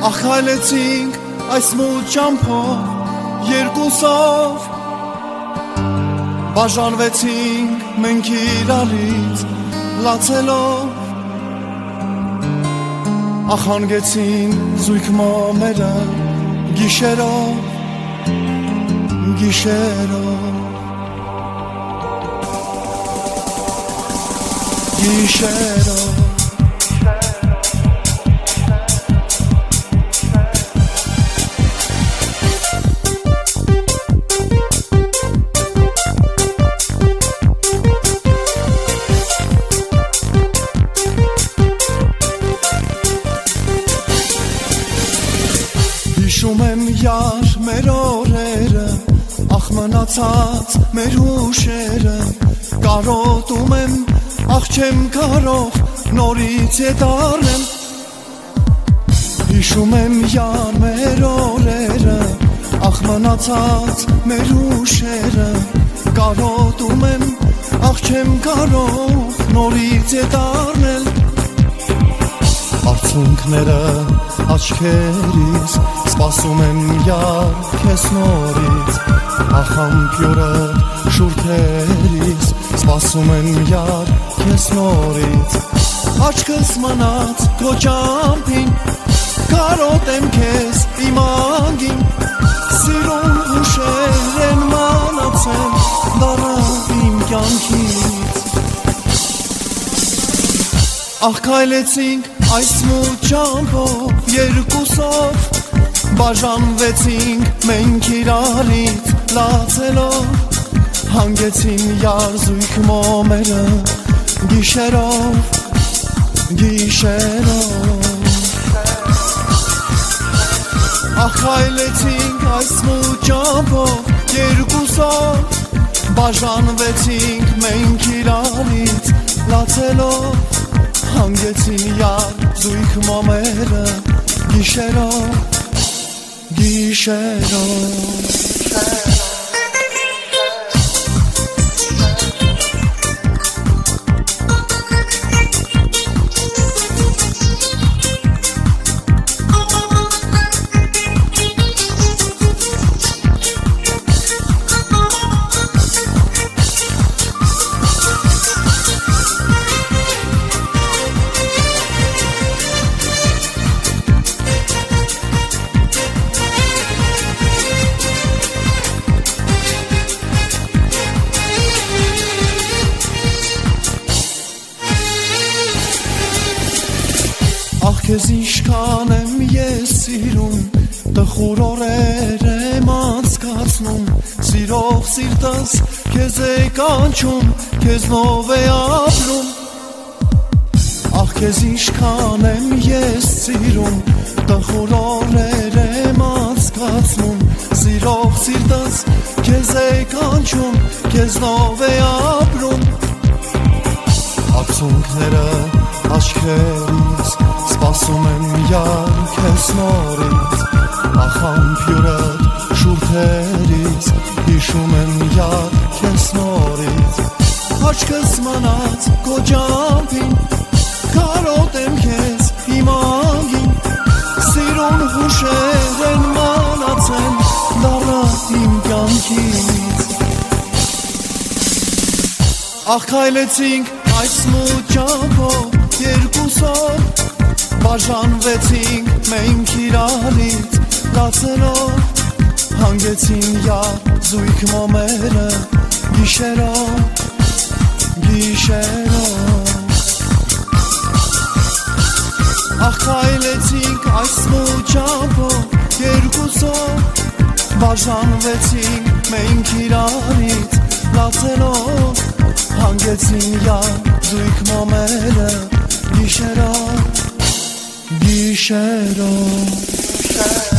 Ախալեցինք այս մութ ճամփով երկուսով, բաժանվեցինք մենք իրարից լացելով, ախանգեցին զույգ մամերը գիշերով, գիշերով, գիշերով։ Հիշում եմ յար մեր օրերը, ախ մնացած մեր հուշերը, կարոտում եմ, ախ չեմ կարող նորից ետ առնեմ։ Հիշում եմ յար մեր օրերը, ախ մնացած մեր հուշերը, կարոտում եմ, ախ չեմ կարող նորից ետ առնել։ Արցունքները աչքերից սպասում եմ յար քեզ նորից, ախ ամպյուրը շուրթերից սպասում եմ յար քեզ նորից, աչքս մնաց քո ճամփին, կարոտեմ քեզ իմ անգին, սիրուն հուշեր են մնացել դառավ իմ կյանքից։ Ախ քայլեցինք այս մութ ճամփով երկուսով, բաժանվեցինք մենք իրարից լացելով, հանգեցին յար զույգ մոմերը գիշերով, գիշերով։ Ախ քայլեցինք այս մութ ճամփով երկուսով, բաժանվեցինք մենք իրարից լացելով, հանգեցին յար զույգ մոմերը գիշերով, գիշերով։ Ախ քեզ ինչքան եմ ես սիրում, տխուր օրեր եմ անցկացնում, սիրող սիրտս քեզ է կանչում, քեզնով է ապրում։ Ախ քեզ ինչքան եմ ես սիրում, տխուր օրեր եմ անցկացնում, սիրող սիրտս քեզ է կանչում, քեզնով է ապրում։ Արցունքները աչքերից սպասում եմ յար քեզ նորից, ախ ամպյուրդ շուրթերից հիշում եմ յար քեզ նորից, աչքս մնաց քո ճամփին, կարոտեմ քեզ իմ անգին, սիրուն հուշեր են մնացել դառավ իմ կյանքից։ Ախ քայլեցինք այս մութ ճամփով երկուսով, բաժանվեցինք մենք իրարից լացելով, հանգեցին յար զույգ մոմերը գիշերով, գիշերով։ Ախ քայլեցինք այս մութ ճամփով երկուսով, բաժանվեցինք մենք իրարից լացելով, հանգեցին յար զույգ մոմերը գիշերով, գիշերով։